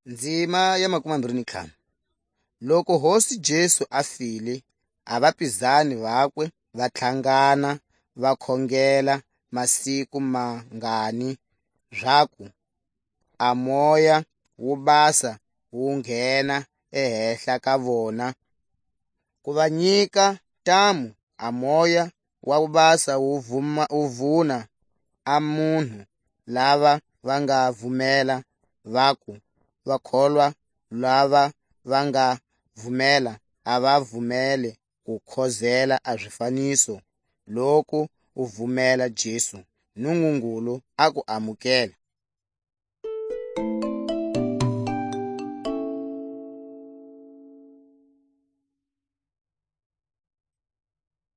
Ndzima ya 25. Loko Hosi Jesu a file, a vapizani vakwe va tlhangana va khongela masiku mangani zwaku a Moya wo Basa wu nghena ehenhla ka vona ku va nyika ntamu. A Moya wo Basa wu vuna a munhu lava va nga pfumela vaku vakholwa lava va nga pfumela a va pfumele ku khozela a swifaniso. Loko u pfumela Jesu, Nungungulu a ku amukela.